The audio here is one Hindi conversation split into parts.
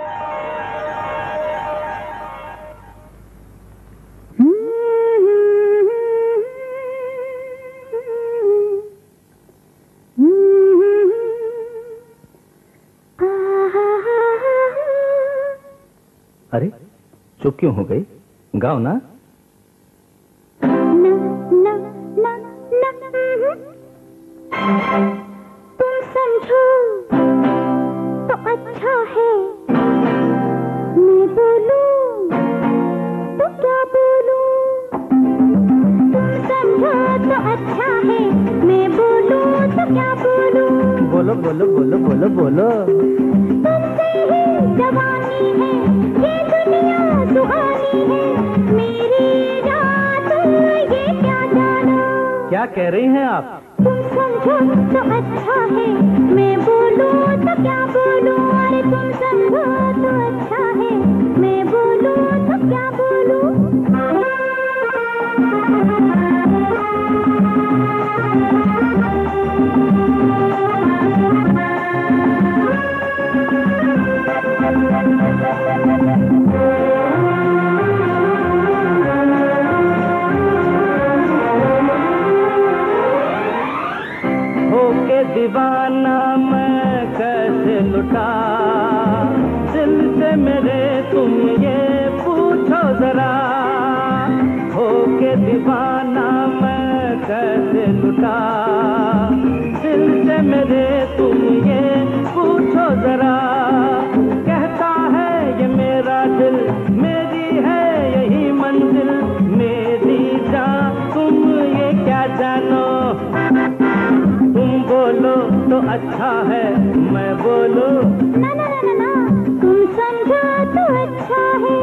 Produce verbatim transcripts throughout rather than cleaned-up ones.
अरे चुप क्यों हो गई? गाओ ना। न, न, न, न, तुम समझो तो अच्छा है, मैं बोलूं तो क्या बोलूं? तुम समझो तो अच्छा है, मैं बोलूं तो क्या बोलूं? बोलो बोलो बोलो बोलो बोलो। तुमसे ही जवानी है, ये दुनिया सुहानी है, मेरी रात ये क्या जाना? क्या कह रही हैं आप? तुम समझो तो अच्छा है, मैं बोलूं तो क्या बोलूं? अरे तुम समझो तो अच्छा है, मैं बोलूं तो क्या बोलूं? दीवाना मैं कैसे लुटा दिल से मेरे, तुम ये पूछो जरा। हो के दीवाना मैं कैसे लुटा दिल से मेरे, तुम ये पूछो जरा। कहता है ये मेरा दिल, मेरी है यही मंजिल, मेरी जान तुम ये क्या जानो? बोलो तो अच्छा है, मैं बोलूं ना ना ना ना ना, तुम समझो तो अच्छा है।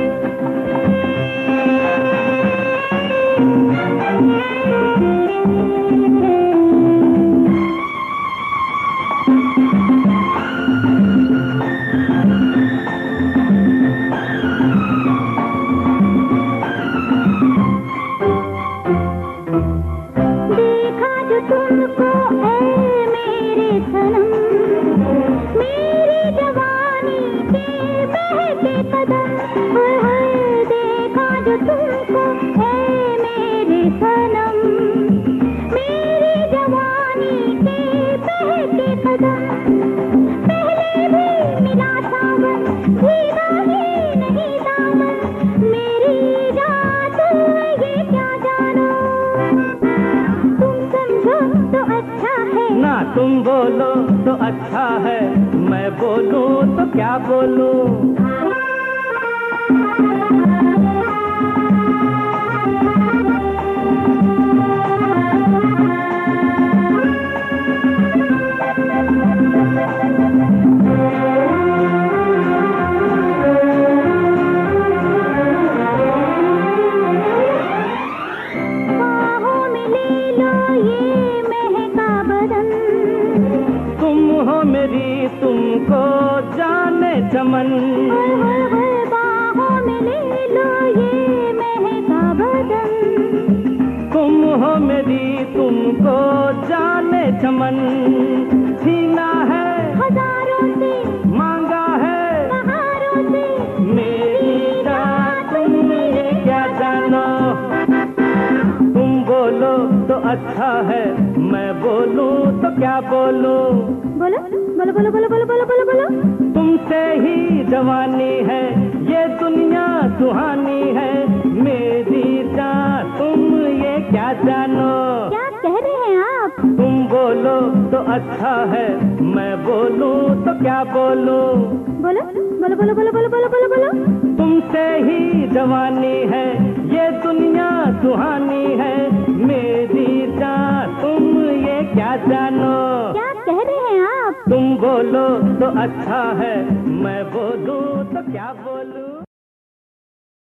देखा जो तुमको मेरी जवानी के बहके कदम, हाय हाय देखा जो तुमको है मेरे सनम, मेरी जवानी के बहके कदम। पहले भी मिला सावन, भीगा ही नहीं दामन, मेरी रात ये क्या जानो? तुम समझो तो अच्छा है ना, तुम बोलो तो अच्छा है, मैं बोलूं तो क्या बोलूं? बाहों में ले लो ये महका बदन, तुम हो मेरी तुमको जाने चमन। बाहों में ले लो ये महका बदन, तुम हो मेरी तुमको जाने चमन। छीना है हजारों से, मांगा है बहारों से, मेरी जान तुम ये क्या जानो? तुम बोलो तो अच्छा है, मैं बोलूं तो क्या बोलूं? बोलो बोलो बोलो बोलो बोलो बोलो बोलो बोलो। तुमसे ही जवानी है, ये दुनिया सुहानी है, मेरी जान तुम ये क्या जानो? क्या कह रहे हैं आप? तुम बोलो तो अच्छा है, मैं बोलूं तो क्या बोलूं? बोलो बोलो बोलो बोलो बोलो बोलो बोलो बोलो। तुमसे ही जवानी है, ये दुनिया सुहानी है, मेरी जान तुम ये क्या जानो? क्या कह रहे हैं आप? तुम बोलो तो अच्छा है, मैं बोलूं तो क्या बोलूं?